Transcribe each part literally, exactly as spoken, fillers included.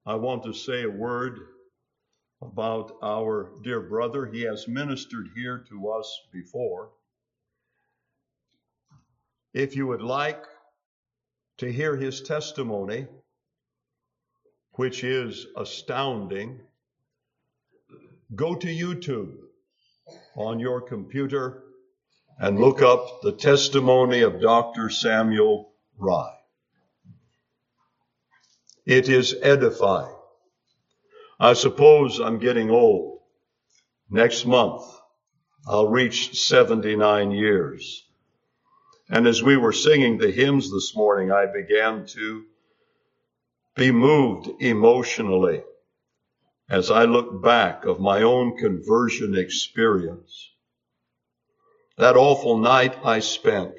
I want to say a word about our dear brother. He has ministered here to us before. If you would like to hear his testimony, which is astounding, go to YouTube on your computer and look up the testimony of Doctor Samuel Rye. It is edifying. I suppose I'm getting old. Next month, I'll reach seventy-nine years. And as we were singing the hymns this morning, I began to be moved emotionally as I look back of my own conversion experience. That awful night I spent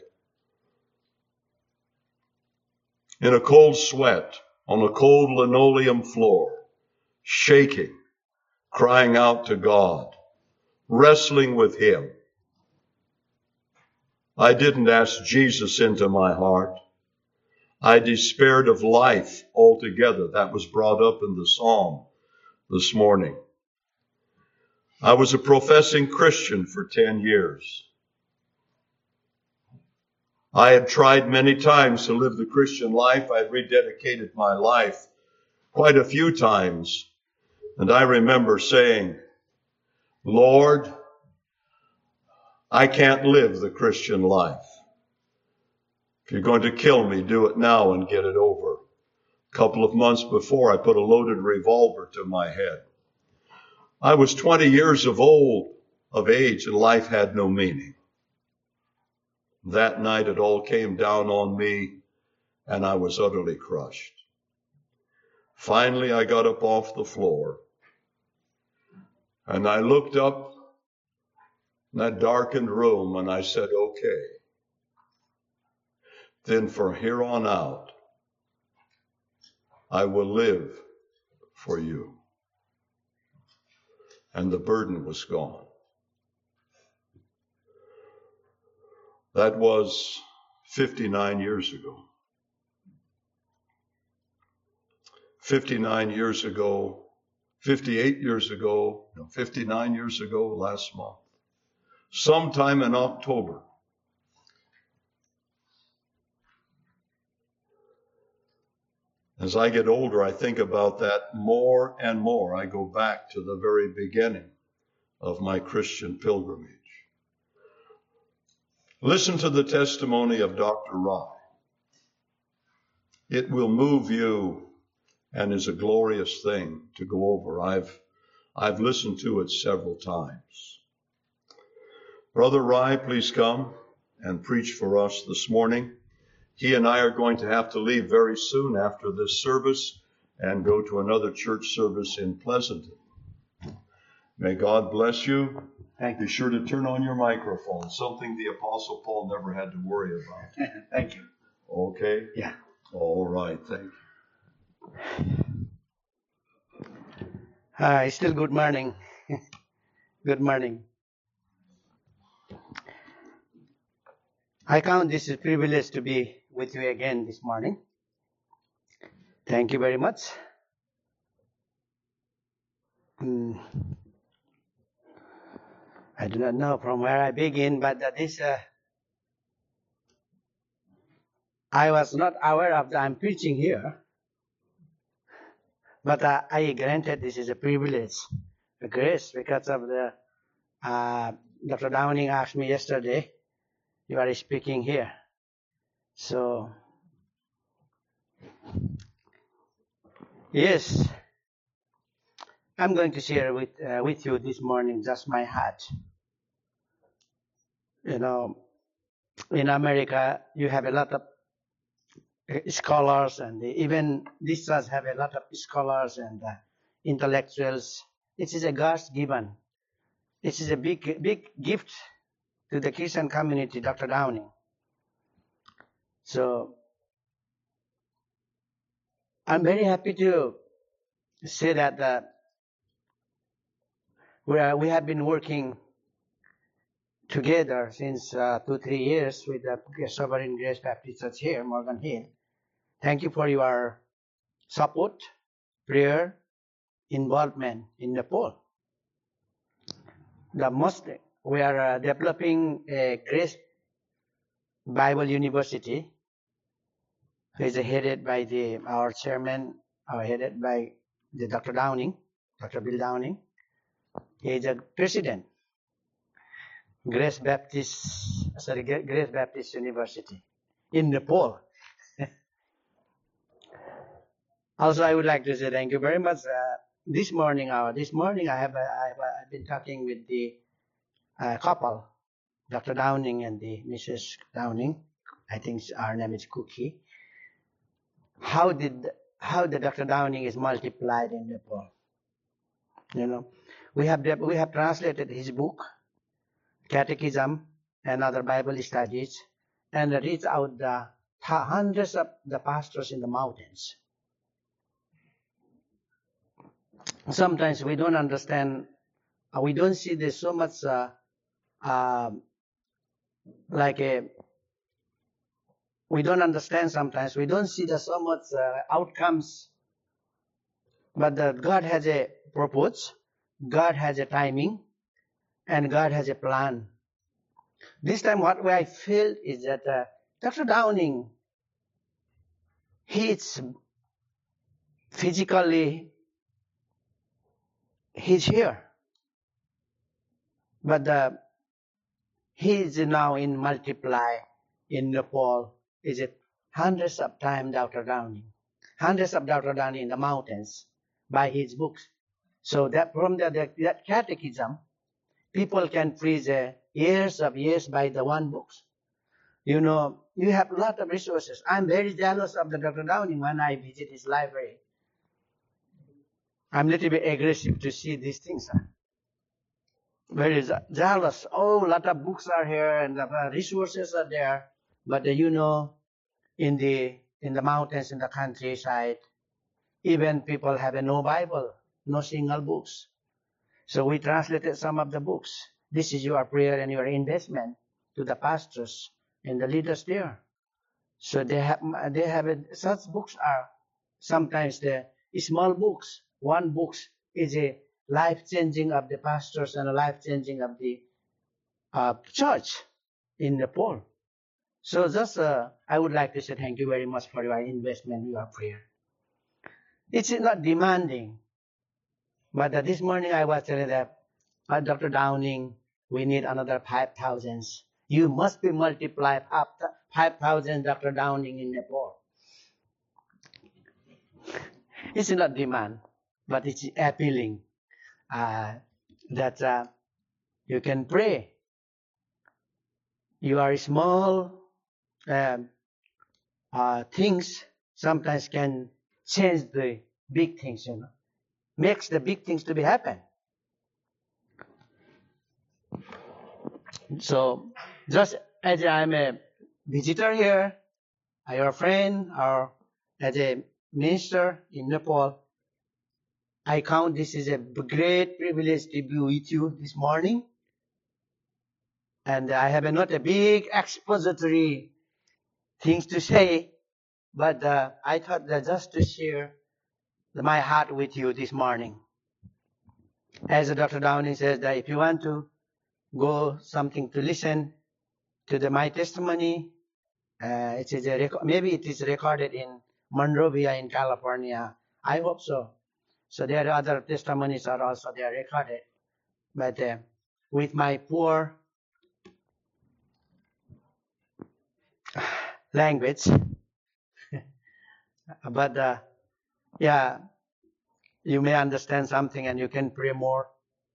in a cold sweat on a cold linoleum floor, shaking, crying out to God, wrestling with him. I didn't ask Jesus into my heart. I despaired of life altogether. That was brought up in the psalm this morning. I was a professing Christian for ten years. I had tried many times to live the Christian life. I had rededicated my life quite a few times. And I remember saying, Lord, I can't live the Christian life. If you're going to kill me, do it now and get it over. A couple of months before, I put a loaded revolver to my head. I was twenty years of old, of age, and life had no meaning. That night it all came down on me, and I was utterly crushed. Finally, I got up off the floor, and I looked up in that darkened room, and I said, okay, then from here on out, I will live for you. And the burden was gone. That was fifty-nine years ago. fifty-nine years ago, fifty-eight years ago, no, fifty-nine years ago last month, sometime in October. As I get older, I think about that more and more. I go back to the very beginning of my Christian pilgrimage. Listen to the testimony of Doctor Rye. It will move you and is a glorious thing to go over. I've, I've listened to it several times. Brother Rye, please come and preach for us this morning. He and I are going to have to leave very soon after this service and go to another church service in Pleasanton. May God bless you. Thank you. Be sure to turn on your microphone, something the Apostle Paul never had to worry about. Thank you. Okay? Yeah. All right. Thank you. Hi, still good morning. Good morning. I count this a privilege to be with you again this morning. Thank you very much. Mm. I do not know from where I begin, but uh, this, uh, I was not aware of that I'm preaching here, but uh, I granted this is a privilege, a grace, because of the, uh, Doctor Downing asked me yesterday, you are speaking here. So, yes, I'm going to share with uh, with you this morning just my heart. You know, in America, you have a lot of scholars, and even this church have a lot of scholars and uh, intellectuals. This is a God's given. This is a big, big gift to the Christian community, Doctor Downing. So, I'm very happy to say that uh, we are, we have been working together since uh, two, three years with the Sovereign Grace Baptist Church here, Morgan Hill. Thank you for your support prayer involvement in Nepal. The most we are uh, developing a Grace Bible University, which is headed by the our chairman, or headed by the Doctor Downing, Doctor Bill Downing. He is a president, Grace Baptist, sorry, Grace Baptist University in Nepal. Also, I would like to say thank you very much. Uh, this morning, uh, this morning, I have, uh, I have uh, I've been talking with the uh, couple, Doctor Downing and the Missus Downing. I think our name is Cookie. How did how the Doctor Downing is multiplied in Nepal? You know, we have we have translated his book, Catechism, and other Bible studies, and reach out the hundreds of the pastors in the mountains. Sometimes we don't understand, uh, we don't see there's so much uh, uh, like a, we don't understand sometimes, we don't see the so much uh, outcomes, but the, God has a purpose, God has a timing, and God has a plan. This time what I feel is that uh, Doctor Downing, he's physically, he's here, but uh, he is now in multiply in Nepal. Is it hundreds of times Doctor Downing, hundreds of Doctor Downing in the mountains by his books. So that from the, the, that catechism, people can preach uh, years of years by the one books. You know, you have a lot of resources. I'm very jealous of the Doctor Downing when I visit his library. I'm a little bit aggressive to see these things. Huh? Very jealous. Oh, a lot of books are here and the resources are there. But uh, you know, in the in the mountains, in the countryside, even people have a no Bible, no single books. So we translated some of the books. This is your prayer and your investment to the pastors and the leaders there. So they have they have a, such books are sometimes the small books. One book is a life-changing of the pastors and a life-changing of the uh, church in Nepal. So just, uh, I would like to say thank you very much for your investment, your prayer. It's not demanding. But uh, this morning I was telling that, uh, Doctor Downing, we need another five thousand. You must be multiplied up to five thousand Doctor Downing in Nepal. It's not demand, but it's appealing uh, that uh, you can pray. You are small um, uh, things sometimes can change the big things, you know, makes the big things to be happen. So just as I'm a visitor here, your friend, or as a minister in Nepal, I count this is a great privilege to be with you this morning. And I have a, not a big expository things to say, but uh, I thought that just to share my heart with you this morning. As Doctor Downing says, that if you want to go something to listen to the my testimony, uh, it is a rec- maybe it is recorded in Monrovia in California. I hope so. So there are other testimonies are also there recorded. But uh, with my poor language, but uh, yeah, you may understand something and you can pray more.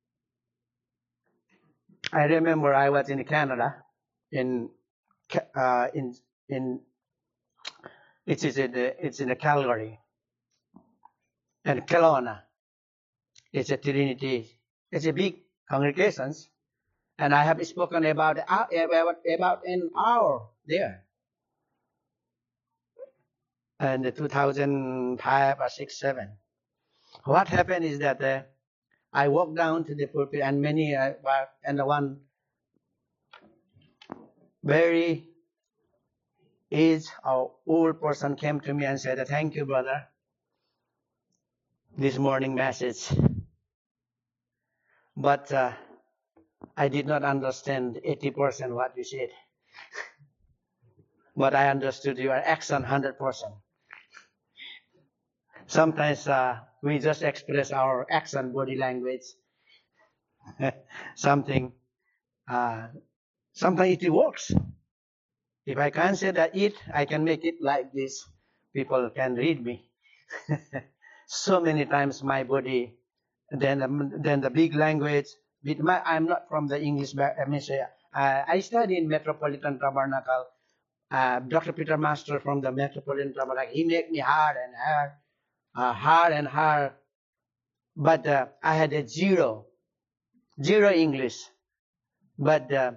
I remember I was in Canada, in uh, in in it is in the, it's in the Calgary and Kelowna. It's a Trinity. It's a big congregations, and I have spoken about about about an hour there. And the two thousand five or six, seven. What happened is that uh, I walked down to the pulpit, and many uh, and the one very aged or old person came to me and said, "Thank you, brother. this morning message. But uh, I did not understand eighty percent what you said. But I understood your accent one hundred percent. Sometimes uh, we just express our accent, body language, something. Uh, sometimes it works. If I can't say that it, I can make it like this. People can read me. So many times my body, then um, then the big language. With my, I'm not from the English. I mean, say, uh, I studied in Metropolitan Tabernacle. Uh, Doctor Peter Master from the Metropolitan Tabernacle. He made me hard and hard, uh, hard and hard. But uh, I had a zero, zero English. But uh,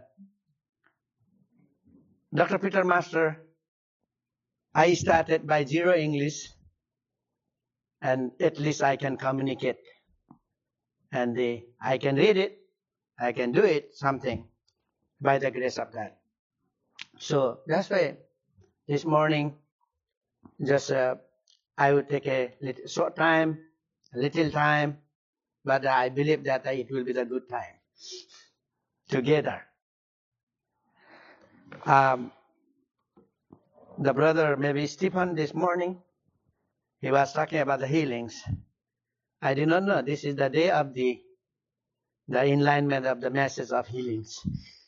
Doctor Peter Master, I started by zero English, and at least I can communicate. And uh, I can read it, I can do it, something, by the grace of God. So that's why this morning, just uh, I would take a little, short time, a little time, but I believe that uh, it will be the good time together. Um, the brother, maybe Stephen, this morning, he was talking about the healings. I did not know this is the day of the the enlightenment of the message of healings.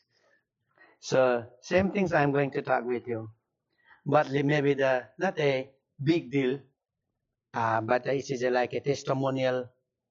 So same things I'm going to talk with you, but maybe the not a big deal, uh, but it is a, like a testimonial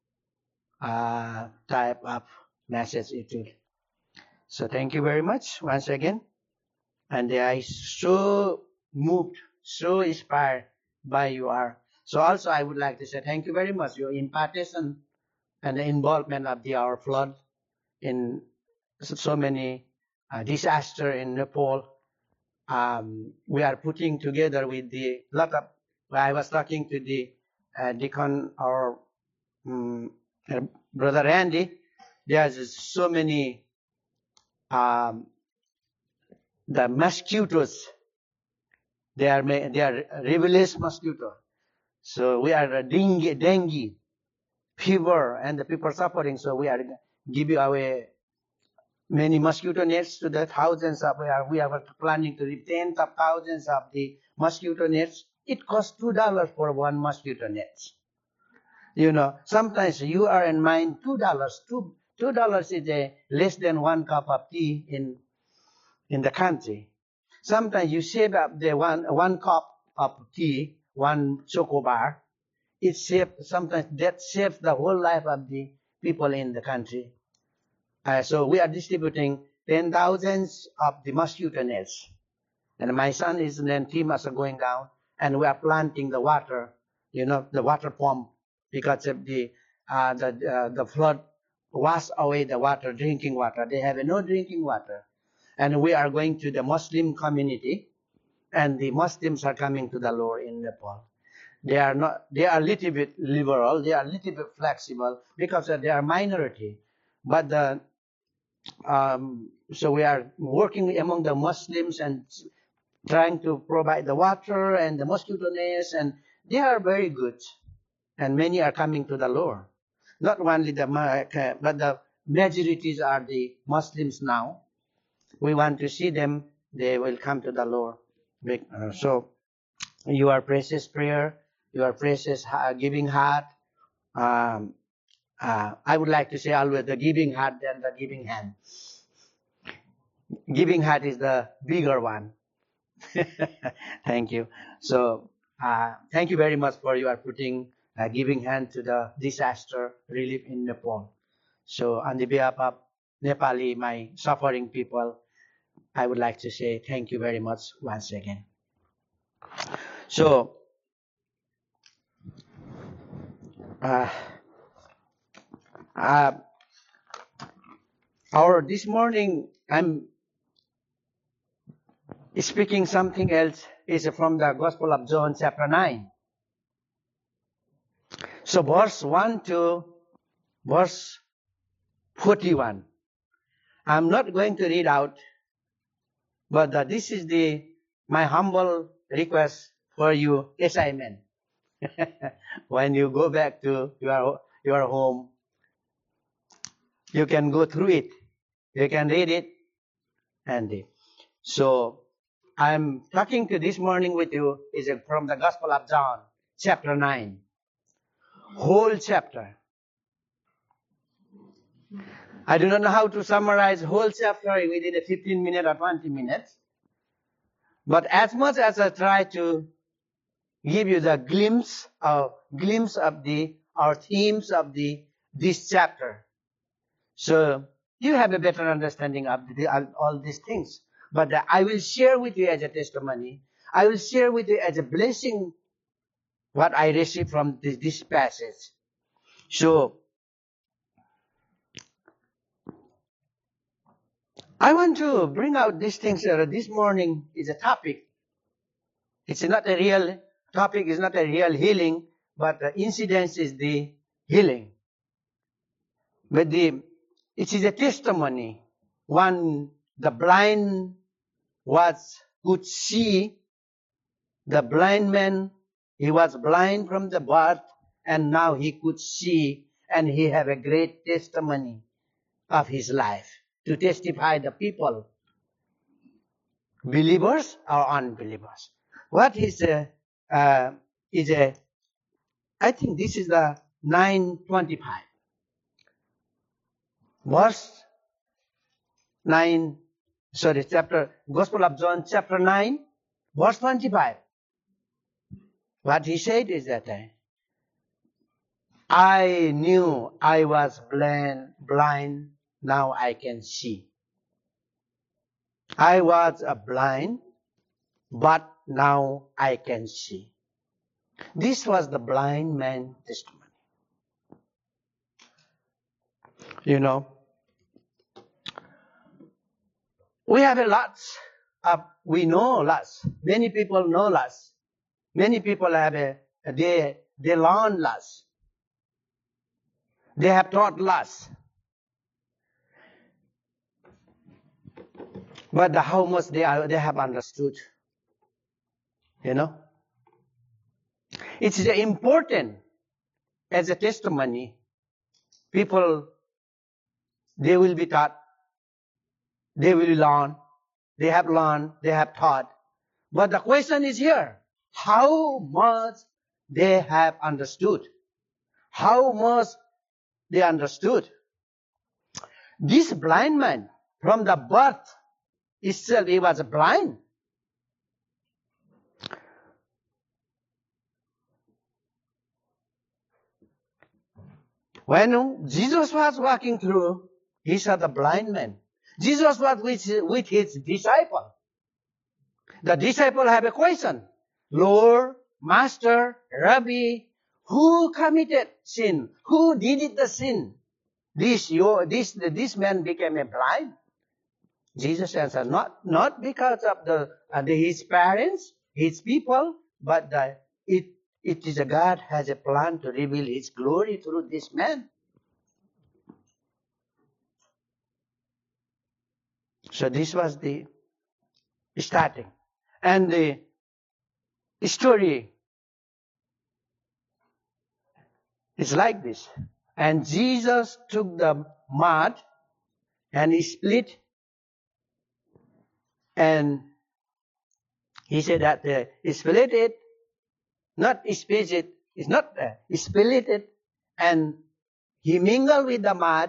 uh, type of message. It will. So thank you very much once again, and I so moved, so inspired by your. So also I would like to say thank you very much your impartation and the involvement of the our flood in so many uh, disaster in Nepal. Um, we are putting together with the lot of. I was talking to the uh, deacon or um, uh, brother Randy. There's so many um, the mosquitoes. They are they are rebellious mosquito. So we are uh, dengue, dengue, fever, and the people suffering. So we are giving away many mosquito nets to the thousands of. We are we are planning to give tens of thousands of the mosquito nets. It costs two dollars for one mosquito net. You know, sometimes you are in mind two dollars. Two two dollars is a less than one cup of tea in in the country. Sometimes you save up the one one cup of tea, one choco bar. It saves sometimes that saves the whole life of the people in the country. Uh, so we are distributing ten thousands of the mosquito nets, and my son is then team are going down, and we are planting the water, you know, the water pump because of the uh, the uh, the flood washed away the water, drinking water. They have no drinking water. And we are going to the Muslim community, and the Muslims are coming to the Lord in Nepal. They are not. They are a little bit liberal. They are a little bit flexible because they are minority. But the um, so we are working among the Muslims and trying to provide the water and the mosquito nets, and they are very good. And many are coming to the Lord. Not only the but the majorities are the Muslims now. We want to see them, they will come to the Lord. So, your precious prayer, your precious giving heart, um, uh, I would like to say always the giving heart than the giving hand. Giving heart is the bigger one. Thank you. So, uh, thank you very much for your putting a giving hand to the disaster relief in Nepal. So, on the behalf of Nepali, my suffering people, I would like to say thank you very much once again. So, uh, uh, our this morning I'm speaking something else is from the Gospel of John chapter nine. So verse one to verse forty-one. I'm not going to read out. But uh, this is the my humble request for you, assignment. When you go back to your, your home, you can go through it. You can read it. And so I'm talking to this morning with you is from the Gospel of John, chapter nine. Whole chapter. I do not know how to summarize whole chapter within a fifteen minutes or twenty minutes. But as much as I try to give you the glimpse of glimpse of the or themes of the this chapter, so you have a better understanding of the, all these things. But uh, I will share with you as a testimony. I will share with you as a blessing what I received from this, this passage. So I want to bring out these things. Uh, this morning is a topic. It's not a real topic. It's not a real healing, but the incidence is the healing. But the it is a testimony. One, the blind was could see. The blind man, he was blind from the birth, and now he could see, and he have a great testimony of his life to testify the people, believers or unbelievers. What is a uh, is a? I think this is the nine twenty-five. Verse nine, sorry, chapter, Gospel of John, chapter nine, verse twenty-five. What he said is that uh, I knew I was blind, blind, now I can see. I was a blind, but now I can see. This was the blind man's testimony. You know, we have a lot of, we know lots. Many people know lots. Many people have a, they, they learn lots. They have taught lots. But the, how much they are, they have understood. You know? It's important as a testimony. People, they will be taught. They will learn. They have learned. They have taught. But the question is here. How much they have understood? How much they understood? This blind man, from the birth itself, he was blind. When Jesus was walking through, he saw the blind man. Jesus was with, with his disciple. The disciple have a question. Lord, Master, Rabbi, who committed sin? Who did it the sin? This, your, this, this man became a blind. Jesus answered, not, not because of the, uh, the his parents, his people, but the, it, it is a God has a plan to reveal his glory through this man. So this was the starting. And the story is like this. And Jesus took the mud and he split, and he said that uh, he split it, not split it, it's not uh, he split it, and he mingled with the mud.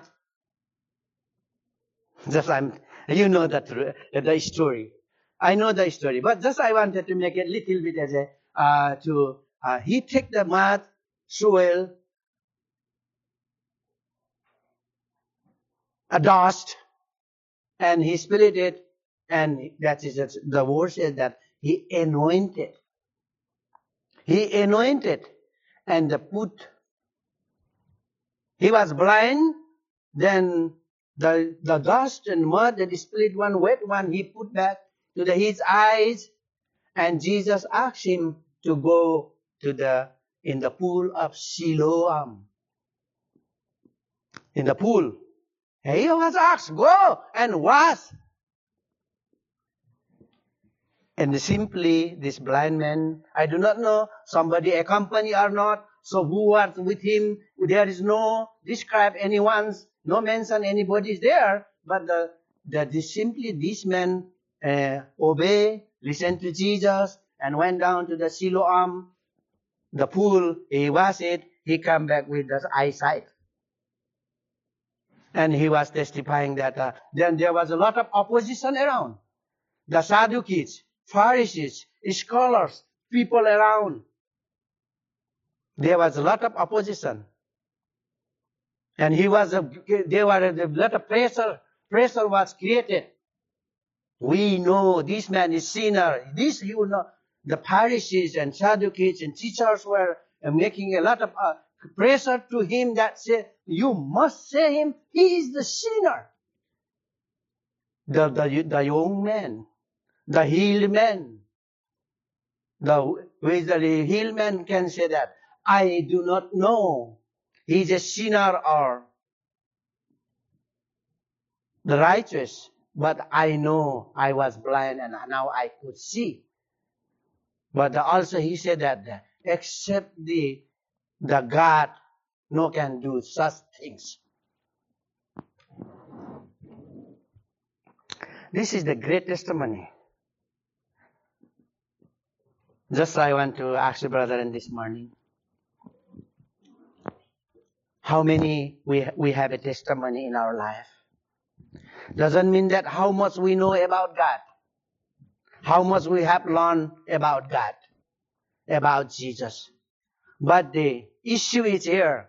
Just I'm, you know that the story. I know the story, but just I wanted to make it a little bit as a uh, to uh, he took the mud, soil, a dust, and he split it, and that is the word says that he anointed. He anointed and put. He was blind, then the the dust and mud that he split one wet one he put back to the, his eyes, and Jesus asked him to go to the in the pool of Siloam. In the pool. He was asked, go and wash. And simply, this blind man, I do not know somebody accompany or not. So who was with him? There is no describe anyone's, no mention anybody is there. But the, the, the simply this man uh, obey, listen to Jesus, and went down to the Siloam, the pool. He was it. He come back with the eyesight. And he was testifying that uh, then there was a lot of opposition around. The Sadducees, Pharisees, scholars, people around. There was a lot of opposition. And he was, a, there were a lot of pressure. Pressure was created. We know this man is sinner. This, you know, the Pharisees and Sadducees and teachers were uh, making a lot of uh, pressure to him that said, you must say him, he is the sinner. The, the, the young man, the healed man, the, the healed man can say that, I do not know he is a sinner or the righteous, but I know I was blind and now I could see. But also he said that except the, the God, no can do such things. This is the great testimony. Just I want to ask the brethren this morning, how many we, we have a testimony in our life? Doesn't mean that how much we know about God, how much we have learned about God, about Jesus. But the issue is here,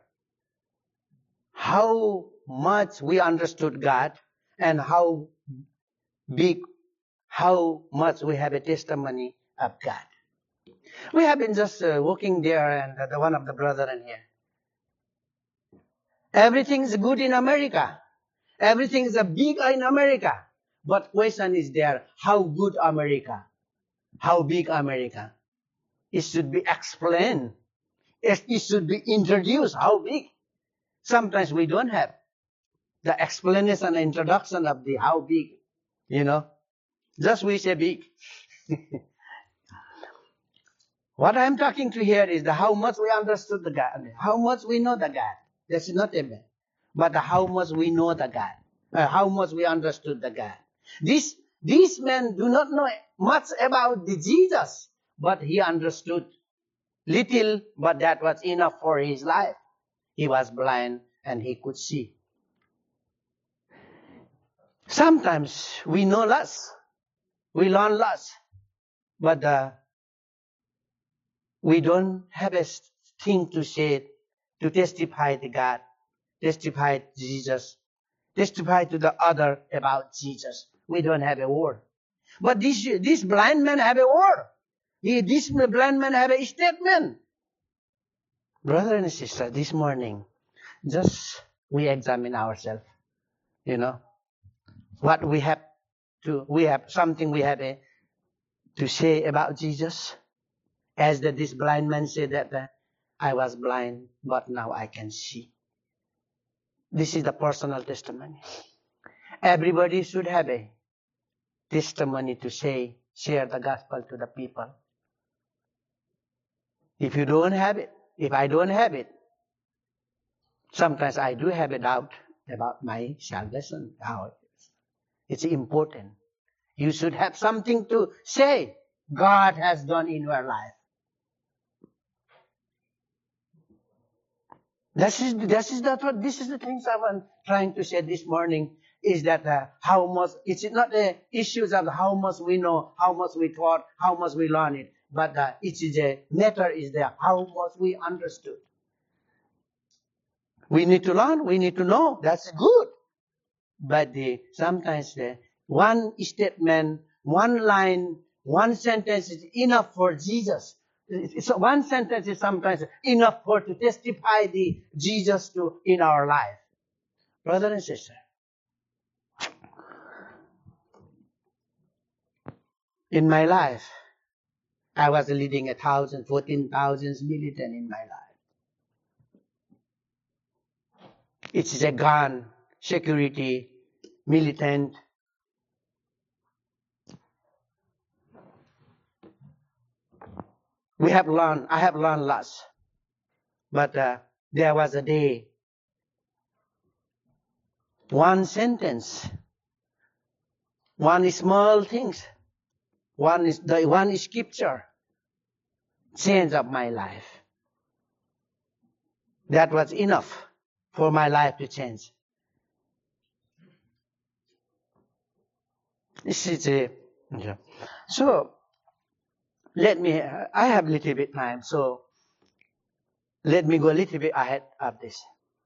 how much we understood God and how big, how much we have a testimony of God. We have been just uh, walking there and uh, the one of the brethren here. Everything is good in America. Everything is a big in America. But question is there, how good America? How big America? It should be explained. It should be introduced, how big. Sometimes we don't have the explanation and introduction of the how big, you know. Just we say big. What I'm talking to here is the how much we understood the God, how much we know the God. That's not even, but the how much we know the God, uh, how much we understood the God. This these men do not know much about the Jesus, but he understood little, but that was enough for his life. He was blind and he could see. Sometimes we know less, we learn less, but uh, we don't have a thing to say, to testify to God, testify to Jesus, testify to the other about Jesus. We don't have a word. But this, this blind man have a word. He, this blind man have a statement. Brother and sister, this morning, just we examine ourselves. You know, what we have to, we have something we have a, to say about Jesus. As that this blind man said that uh, I was blind, but now I can see. This is the personal testimony. Everybody should have a testimony to say, share the gospel to the people. If you don't have it, if I don't have it, sometimes I do have a doubt about my salvation, how it is. It's important. You should have something to say God has done in your life. This is, this is that what, this is the things I'm trying to say this morning, is that uh, how much, it's not the issues of how much we know, how much we taught, how much we learn it, but uh, it is a matter is there, how much we understood. We need to learn, we need to know, that's good. But the, sometimes the one statement, one line, one sentence is enough for Jesus. So one sentence is sometimes enough for to testify the Jesus to in our life. Brother and sister, in my life, I was leading a thousand, fourteen thousands militant in my life. It's a gun, security, militant. we have learned, I have learned lots. But uh, there was a day, one sentence, one small things, one is the one scripture changed up my life. That was enough for my life to change. This is a, yeah. So, let me, I have a little bit time, so let me go a little bit ahead of this.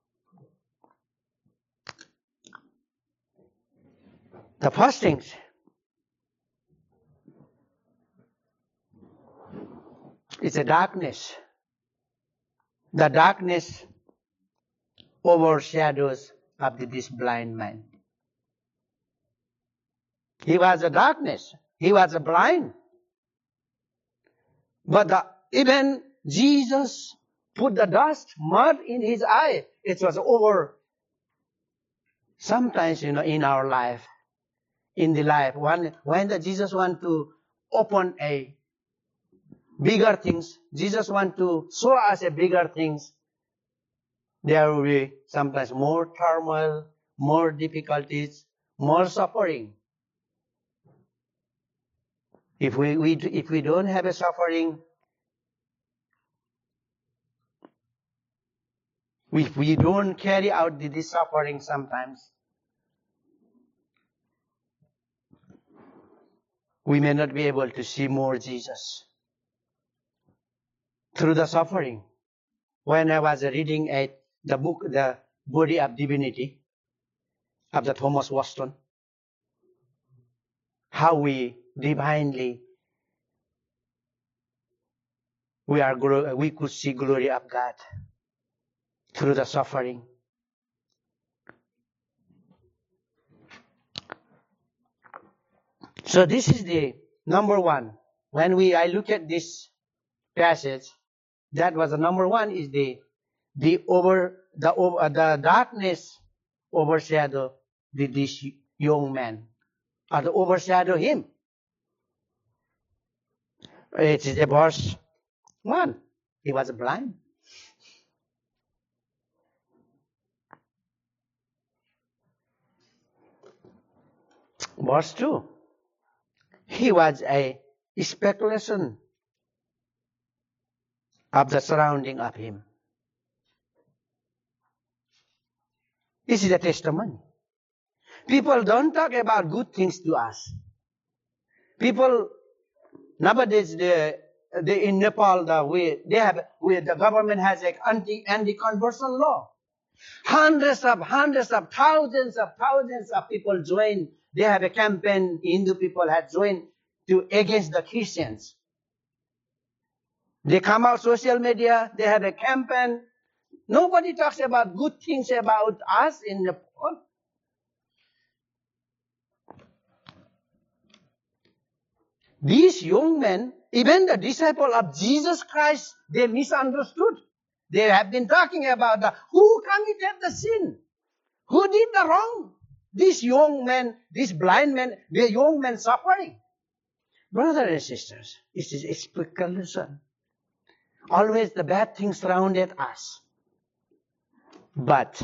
The first things, it's a darkness. The darkness overshadows of this blind man. He was a darkness. He was a blind. But the, even Jesus put the dust, mud in his eye. It was over. Sometimes, you know, in our life, in the life, when, when the Jesus want to open a bigger things, Jesus want to show us a bigger things, there will be sometimes more turmoil, more difficulties, more suffering. If we, we if we don't have a suffering, if we don't carry out the, this suffering sometimes, we may not be able to see more Jesus through the suffering. When I was reading a, the book, The Body of Divinity, of the Thomas Watson, how we divinely we are we could see glory of God through the suffering. So this is the number one. When we I look at this passage, that was the number one is the the over the over the darkness overshadow the, this young man, or to overshadow him. It is a verse one. He was blind. Verse two. He was a speculation of the surrounding of him. This is a testimony. People don't talk about good things to us. People nowadays, the, the in Nepal, the way they have, we, the government has an anti anti conversion law. Hundreds of hundreds of thousands of thousands of people join. They have a campaign. Hindu people have joined to against the Christians. They come out social media. They have a campaign. Nobody talks about good things about us in Nepal. These young men, even the disciple of Jesus Christ, they misunderstood. They have been talking about the, who committed the sin? Who did the wrong? This young man, this blind man, the young man suffering. Brothers and sisters, it is a speculation. Always the bad things surrounded us. But,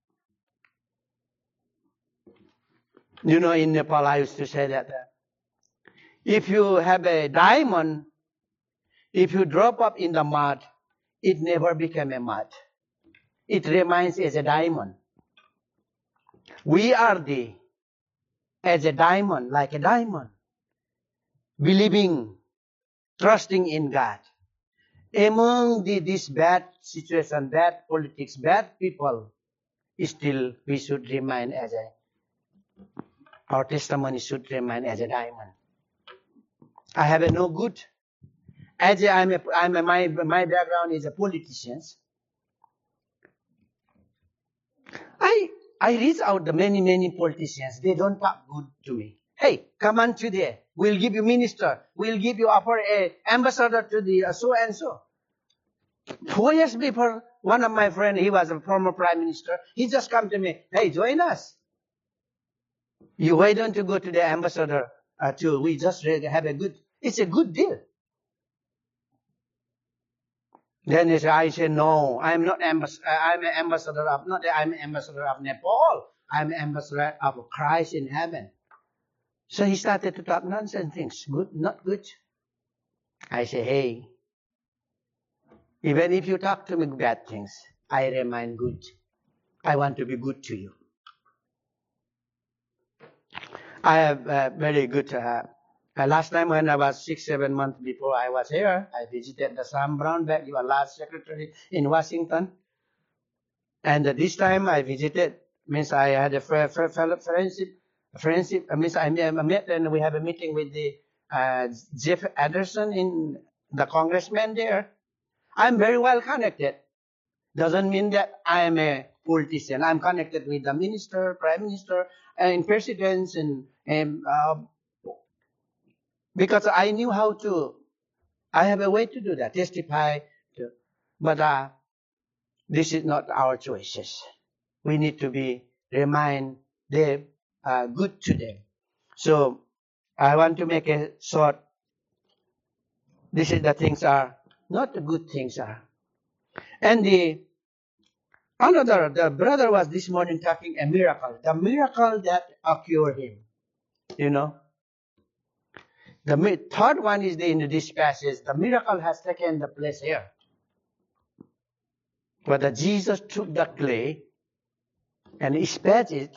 you know, in Nepal, I used to say that uh, if you have a diamond, if you drop up in the mud, it never became a mud. It remains as a diamond. We are the, as a diamond, like a diamond, believing, trusting in God. Among the, this bad situation, bad politics, bad people, still we should remain as a, our testimony should remain as a diamond. I have a no good. As a, I'm a, I'm a, my, my background is a politician. I, I reach out the many, many politicians. They don't talk good to me. Hey, come on today. We'll give you minister. We'll give you offer a ambassador to the uh, so and so. Four years before, one of my friends, he was a former prime minister. He just come to me. Hey, join us. You why don't you go to the ambassador uh, to? We just have a good. It's a good deal. Then he said, I said, no, I'm not ambas- I'm an ambassador of, not that I'm an ambassador of Nepal. I'm an ambassador of Christ in heaven. So he started to talk nonsense things. Good, not good. I say, hey, even if you talk to me bad things, I remain good. I want to be good to you. I have uh, very good, uh, uh, last time when I was six, seven months before I was here, I visited the Sam Brownback, your last secretary in Washington. And uh, this time I visited, means I had a fr- fr- fr- friendship, friendship, uh, means I met and we have a meeting with the uh, Jeff Anderson, in the congressman there. I'm very well connected. Doesn't mean that I am a politician. I'm connected with the minister, prime minister, and presidents, and, and uh, because I knew how to, I have a way to do that, testify to. But uh, this is not our choices. We need to be remind them uh, good to them. So I want to make a short. This is the things are not the good things are, and the another the brother was this morning talking a miracle, the miracle that occurred him. You know, the third one is the, in this passage, the miracle has taken the place here. But the Jesus took the clay and he spat it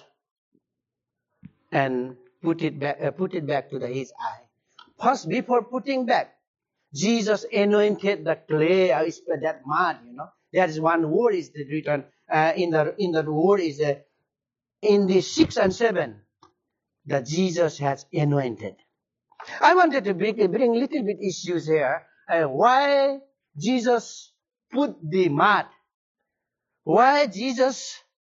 and put it back, uh, put it back to the, his eye. First, before putting back, Jesus anointed the clay, uh, that mud. You know, there is one word is written uh, in the in the word is uh, in the six and seven that Jesus has anointed. I wanted to bring, bring little bit issues here. Uh, why Jesus put the mud? Why Jesus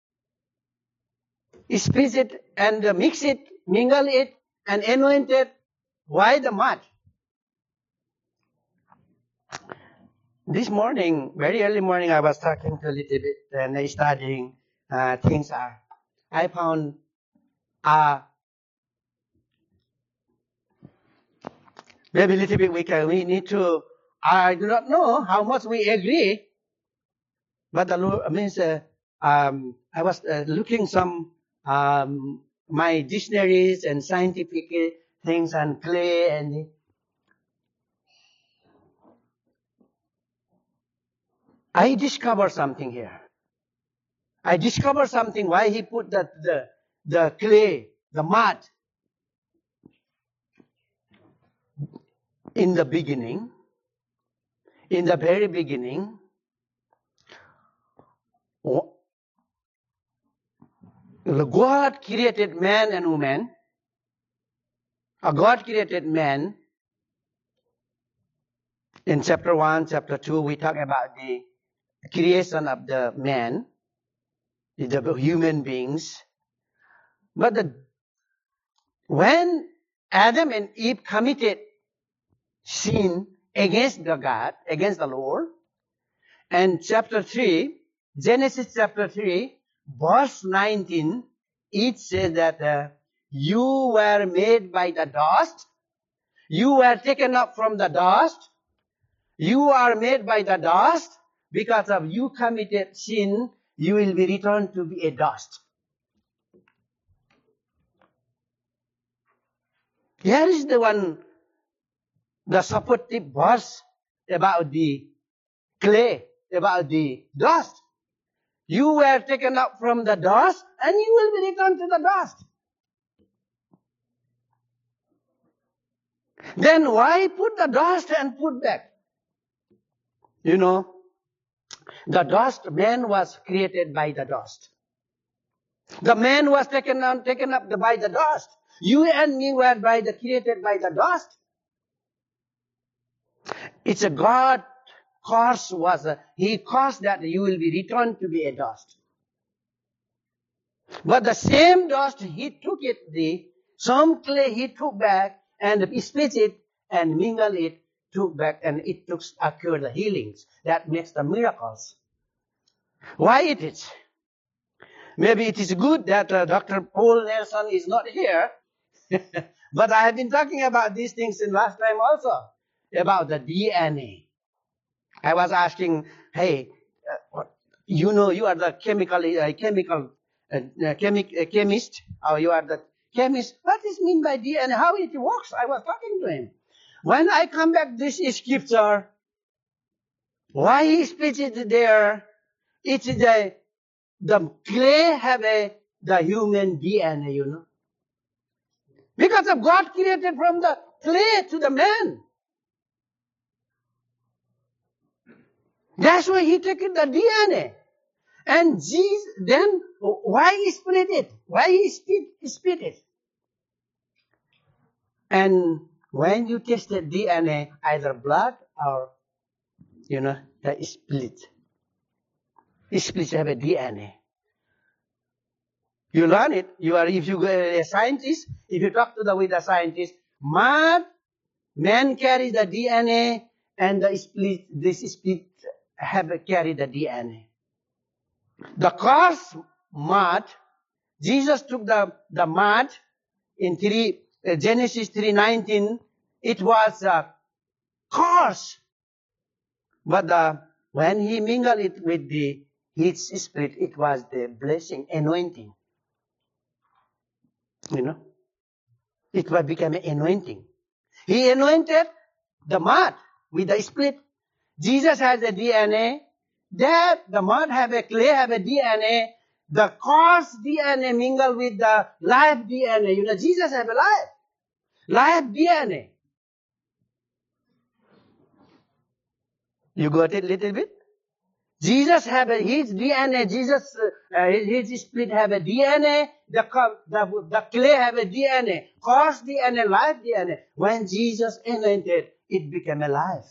split it and uh, mix it, mingle it, and anoint it? Why the mud? This morning, very early morning, I was talking to a little bit and studying uh, things. Are I found uh, maybe a little bit we can, we need to. I do not know how much we agree, but the Lord means uh, um, I was uh, looking some um, my dictionaries and scientific things on clay and. I discovered something here. I discovered something why he put the, the, the clay, the mud, in the beginning. In the very beginning, God created man and woman. God created man. In chapter one, chapter two, we talk about the creation of the man, the human beings. But the, when Adam and Eve committed sin against the God, against the Lord, and chapter three, Genesis chapter three, verse nineteen, it says that uh, you were made by the dust, you were taken up from the dust, you are made by the dust, because of you committed sin, you will be returned to be a dust. Here is the one, the supportive verse about the clay, about the dust. You were taken up from the dust, and you will be returned to the dust. Then why put the dust and put back? You know, the dust, man was created by the dust. The man was taken up, taken up by the dust. You and me were by the created by the dust. It's a God curse was a, he caused that you will be returned to be a dust. But the same dust, he took it, the some clay he took back and split it and mingled it, took back, and it took occur the healings. That makes the miracles. Why it is? Maybe it is good that uh, Doctor Paul Nelson is not here, but I have been talking about these things in last time also, about the D N A. I was asking, hey, uh, what- you know, you are the chemical, uh, chemical, uh, uh, chemi- uh, chemist, or you are the chemist. What is mean by D N A? How it works? I was talking to him. When I come back, this is scripture. Why he split it there? It's the the clay have a the human D N A, you know, because of God created from the clay to the man. That's why he took it the D N A. And Jesus, then why he split it? Why he split, split it? And when you test the D N A, either blood or, you know, the split. Split have a D N A. You learn it. You are, if you go a scientist, if you talk to the with a scientist, man, man carries the D N A, and the split, this split have carry the D N A. The coarse mud, Jesus took the, the mud in three, uh, Genesis three nineteen. It was uh, coarse, but the, when he mingled it with the his spirit, it was the blessing, anointing. You know, it was become an anointing. He anointed the mud with the split. Jesus has the D N A. That the mud have a clay have a D N A. The coarse D N A mingle with the live D N A. You know, Jesus have a life. Live D N A. You got it a little bit? Jesus have a, his D N A. Jesus, uh, his, his split have a D N A. The, the, the clay have a D N A. Coarse D N A, live D N A. When Jesus anointed, it became alive.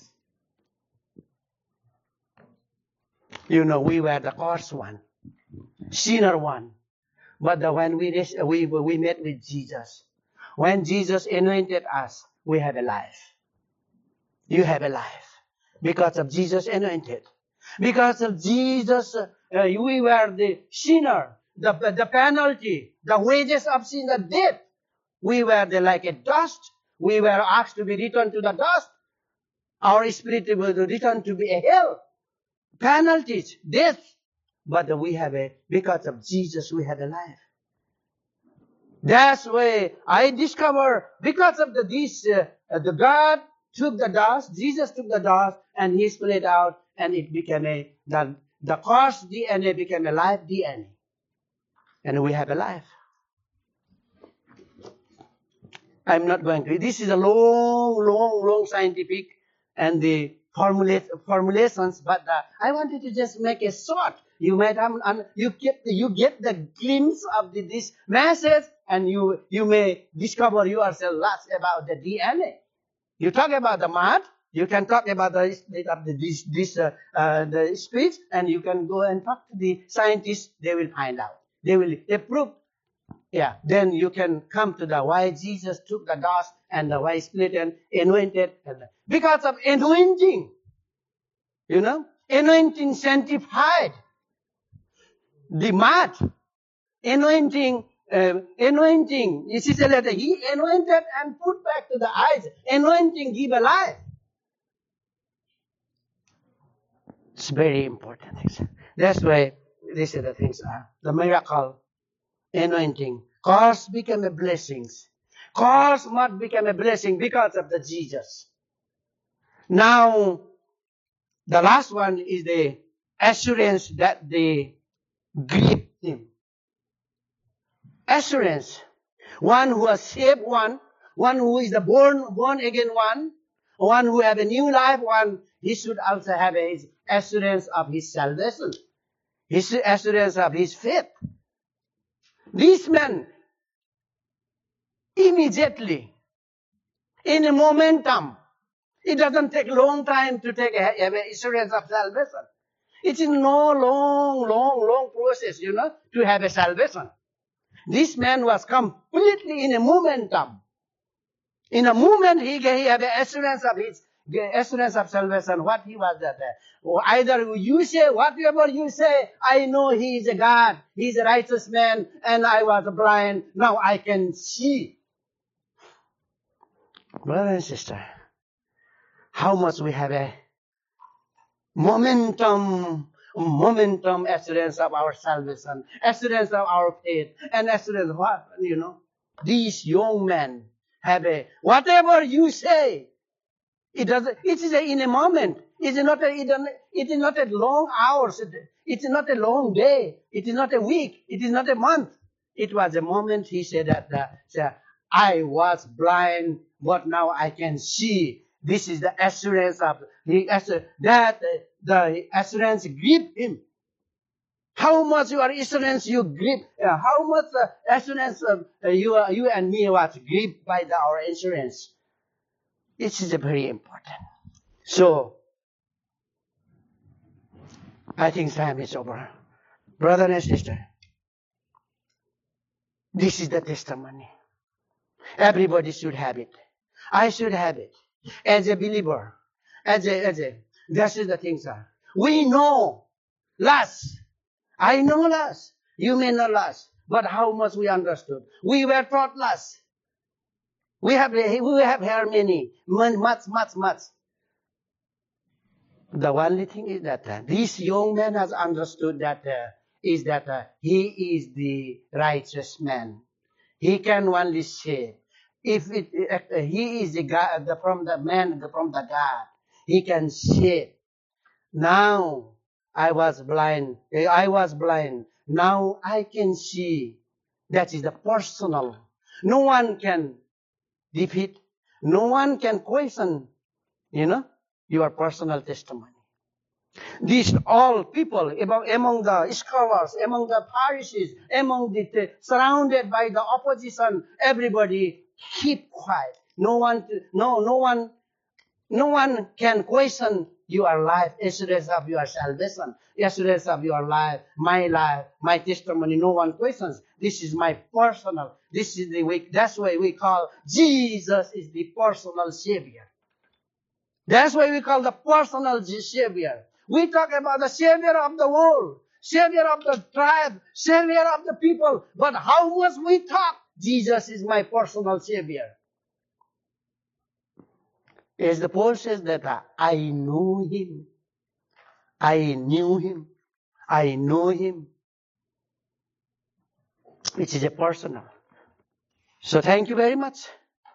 You know, we were the coarse one, sinner one. But the, when we, we, we met with Jesus, when Jesus anointed us, we have a life. You have a life. Because of Jesus anointed. Because of Jesus, uh, we were the sinner, the, the penalty, the wages of sin, the death. We were the, like a dust. We were asked to be returned to the dust. Our spirit will return to be a hell. Penalties, death. But we have a, because of Jesus, we have a life. That's why I discover, because of the, this, uh, the God took the dust, Jesus took the dust, and he split out, and it became a, the, the coarse D N A became a live D N A. And we have a life. I'm not going to, this is a long, long, long scientific, and the formula, formulations, but uh, I wanted to just make a short. You might have, um, you get, you get the glimpse of the, this message, and you, you may discover yourself lots about the D N A. You talk about the mud, you can talk about the, the this, this, uh, uh, the speech, and you can go and talk to the scientists, they will find out. They will, they prove. Yeah, then you can come to the why Jesus took the dust and the why split and anointed. And the, because of anointing. You know, anointing sanctified the mud. Anointing, uh, anointing. This is a letter. He anointed and put back to the eyes. Anointing give a life. It's very important things. That's why these are the things are. The miracle, anointing. Cause became a blessing. Cause mud became a blessing because of the Jesus. Now, the last one is the assurance that they grieved him. Assurance. One who has saved one, one who is the born, born again one, one who have a new life one, he should also have a assurance of his salvation. His assurance of his faith. This man, immediately, in a momentum, it doesn't take a long time to take a, have an assurance of salvation. It is no long, long, long process, you know, to have a salvation. This man was completely in a momentum. In a moment, he, he had the assurance of his assurance of salvation. What he was that? Or either you say, whatever you say, I know he is a God, he is a righteous man, and I was blind. Now I can see. Brother and sister, how much we have a momentum, momentum assurance of our salvation, assurance of our faith, and assurance of what, you know, these young men have a, whatever you say, it doesn't, it is a, in a moment. It is not a, it, it is not a long hours. It, it is not a long day. It is not a week. It is not a month. It was a moment he said that, uh, said, I was blind, but now I can see. This is the assurance of the that uh, the assurance gripped him. How much your assurance you grip? Uh, how much uh, assurance uh, you uh, you and me was gripped by the, our assurance? This is a very important. So I think time is over, brother and sister. This is the testimony. Everybody should have it. I should have it. As a believer, as a, as a, this is the things are. We know last. I know last. You may know last. But how much we understood. We were taught last. We have, we have heard many, much, much, much. The only thing is that uh, this young man has understood that uh, is that uh, he is the righteous man. He can only say, if it, uh, he is the God, the, from the man, the, from the God, he can say, now I was blind, I was blind, now I can see. That is the personal. No one can defeat, no one can question, you know, your personal testimony. These all people among the scholars, among the Pharisees, among the surrounded by the opposition, everybody keep quiet. No one, no, no one, no one can question your life, assurance of your salvation, assurance of your life, my life, my testimony. No one questions. This is my personal. This is the way. That's why we call Jesus is the personal Savior. That's why we call the personal Savior. We talk about the Savior of the world, Savior of the tribe, Savior of the people. But how much we talk, Jesus is my personal Savior. As the Paul says that uh, I know Him, I knew Him, I know Him. It is a personal. So thank you very much.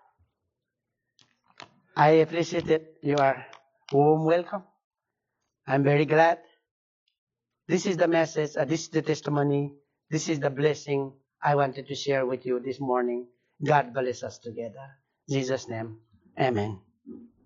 I appreciate your warm welcome. I'm very glad. This is the message, uh, this is the testimony, this is the blessing I wanted to share with you this morning. God bless us together. In Jesus' name, amen.